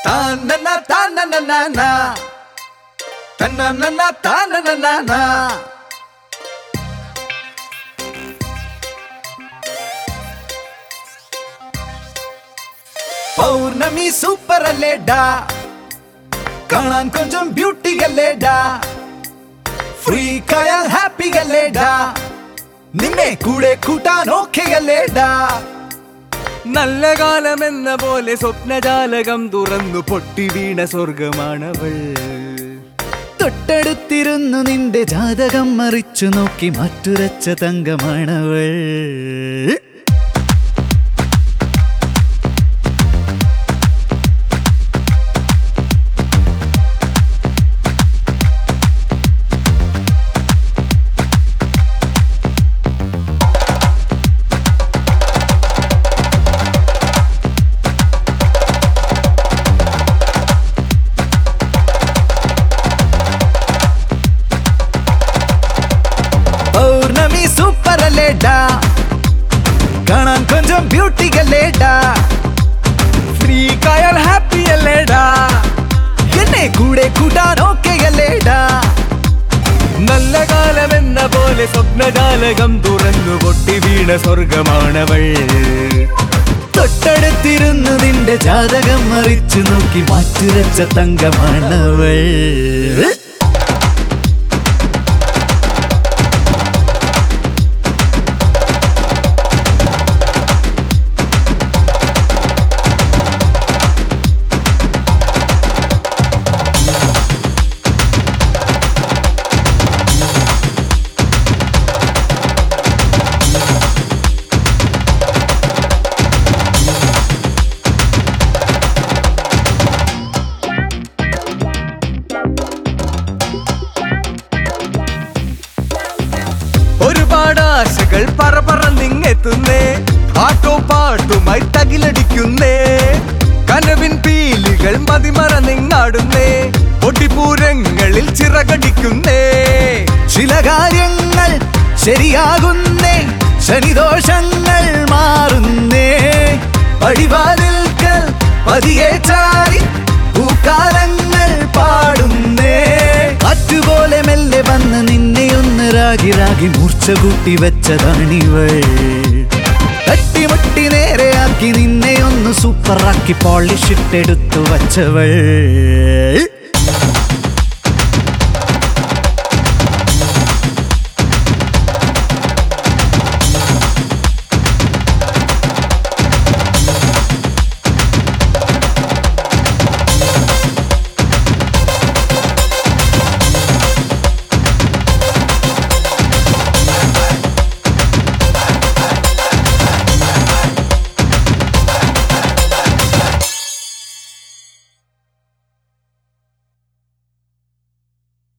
Ta-na-na, ta-na-na-na-na. Ta-na-na-na, ta-na-na-na-na. പൗർണമി super അല്ലേടാ, കാണാൻ കൊഞ്ചം ബ്യൂട്ടി അല്ലേടാ, ഫ്രീ കായാൽ ഹാപ്പി അല്ലേടാ, നിന്നെ കൂടെ കൂട്ടാൻ ഓക്കെ അല്ലേടാ. നല്ല കാലമെന്ന പോലെ സ്വപ്നജാലകം തുറന്നു പൊട്ടി വീണ സ്വർഗമാണവൾ. തൊട്ടടുത്തിരുന്നു നിന്റെ ജാതകം മറിച്ചു നോക്കി മാറ്റുരച്ച തങ്കമാണവൾ. പൗർണമി സൂപ്പർ അല്ലേടാ, കാണാൻ കൊഞ്ചം ബ്യൂട്ടി അല്ലേടാ, ഫ്രീ കായാൽ ഹാപ്പി അല്ലേടാ, എന്നെ കൂടെ കൂട്ടാൻ ഓക്കെ അല്ലേടാ. നല്ല കാലമെന്ന പോലെ സ്വപ്നജാലകം തുറന്നു പൊട്ടി വീണ സ്വർഗമാണവൾ. തൊട്ടടുത്തിരുന്നു നിന്റെ ജാതകം മറിച്ചു നോക്കി മാറ്റുരച്ച തങ്കമാണവൾ. ഒരുപാട് ആശകൾ പറന്നിങ്ങെത്തുന്നേ, ആട്ടോ പാട്ടുമായി തകിലടിക്കുന്നേ, കനവിൻ പീലികൾ മതിമറന്നിങ്ങാടുന്നേ, ഒടിപൂരങ്ങളിൽ ചിറകടിക്കുന്നേ. ചില കാര്യങ്ങൾ ശരിയാകുന്നേ, ശനിദോഷങ്ങൾ മാറുന്നേ, പടിവാതിൽക്കൽ പതിയെ ചാരി പൂക്കാലങ്ങൾ പാടുന്നേ. കാറ്റുപോലെ മെല്ലെ വന്ന് നിന്നെ ഒന്ന് രാഗി രാഗി മൂർച്ച കൂട്ടി വെച്ചതാണിവൾ. തട്ടിമുട്ടി നേരെയാക്കി നിന്നെ ഒന്ന് സൂപ്പറാക്കി പോളിഷിട്ടെടുത്തു വച്ചവൾ.